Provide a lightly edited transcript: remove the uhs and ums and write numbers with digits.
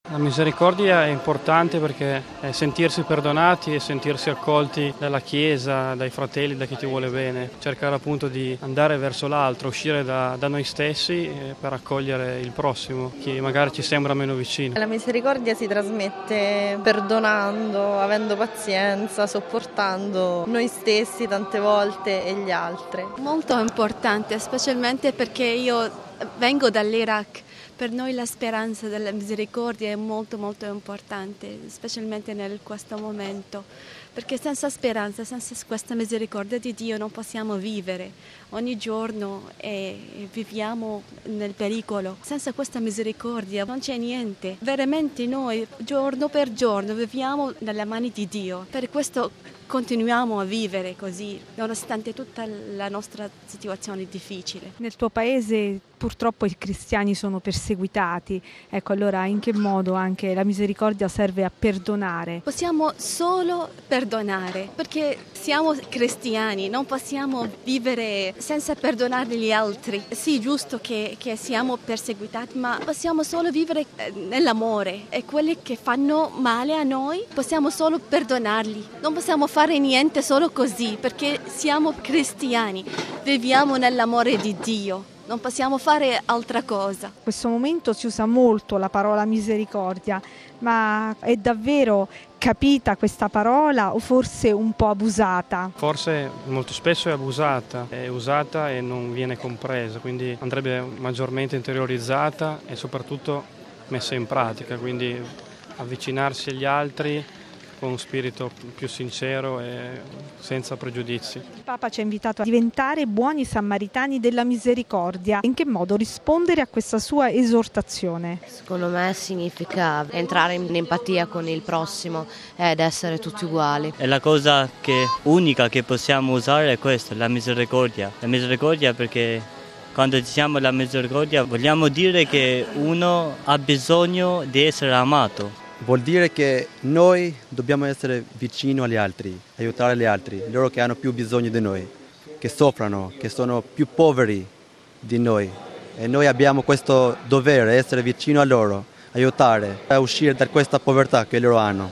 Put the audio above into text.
La misericordia è importante perché è sentirsi perdonati e sentirsi accolti dalla Chiesa, dai fratelli, da chi ti vuole bene. Cercare appunto di andare verso l'altro, uscire da noi stessi per accogliere il prossimo, chi magari ci sembra meno vicino. La misericordia si trasmette perdonando, avendo pazienza, sopportando noi stessi tante volte e gli altri. Molto importante, specialmente perché io vengo dall'Iraq. Per noi la speranza della misericordia è molto molto importante, specialmente in questo momento, perché senza speranza, senza questa misericordia di Dio non possiamo vivere ogni giorno e viviamo nel pericolo. Senza questa misericordia non c'è niente. Veramente noi giorno per giorno viviamo nelle mani di Dio. Per questo continuiamo a vivere così, nonostante tutta la nostra situazione difficile. Nel tuo paese purtroppo i cristiani sono perseguitati, ecco, allora in che modo anche la misericordia serve a perdonare? Possiamo solo perdonare perché siamo cristiani, non possiamo vivere senza perdonare gli altri. Sì, giusto che siamo perseguitati, ma possiamo solo vivere nell'amore e quelli che fanno male a noi possiamo solo perdonarli. Non possiamo fare niente solo così perché siamo cristiani, viviamo nell'amore di Dio. Non possiamo fare altra cosa. In questo momento si usa molto la parola misericordia, ma è davvero capita questa parola o forse un po' abusata? Forse molto spesso è usata e non viene compresa, quindi andrebbe maggiormente interiorizzata e soprattutto messa in pratica, quindi avvicinarsi agli altri con un spirito più sincero e senza pregiudizi. Il Papa ci ha invitato a diventare buoni samaritani della misericordia. In che modo rispondere a questa sua esortazione? Secondo me significa entrare in empatia con il prossimo ed essere tutti uguali. E la cosa unica che possiamo usare è questa, la misericordia. La misericordia perché quando diciamo la misericordia vogliamo dire che uno ha bisogno di essere amato. Vuol dire che noi dobbiamo essere vicino agli altri, aiutare gli altri, loro che hanno più bisogno di noi, che soffrono, che sono più poveri di noi. E noi abbiamo questo dovere, essere vicino a loro, aiutare a uscire da questa povertà che loro hanno.